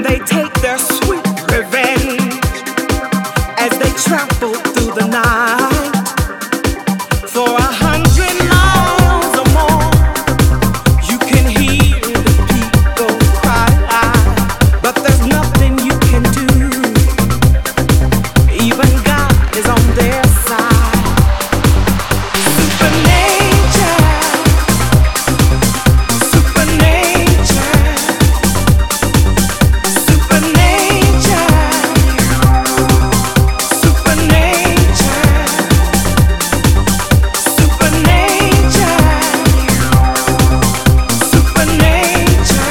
they take their sweet revenge as they travel through the night for 100 miles or more. You can hear the people cry, but there's nothing you can do. Even God is on their side. Supernature, supernature, supernature, supernature, supernature, supernature.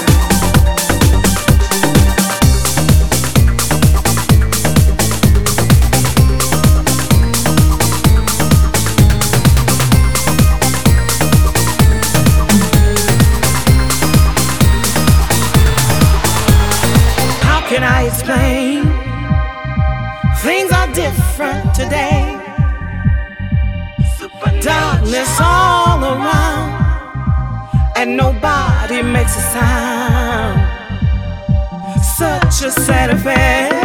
How can I explain? Things are different today. Darkness all around, and nobody makes a sound. Such a sad affair.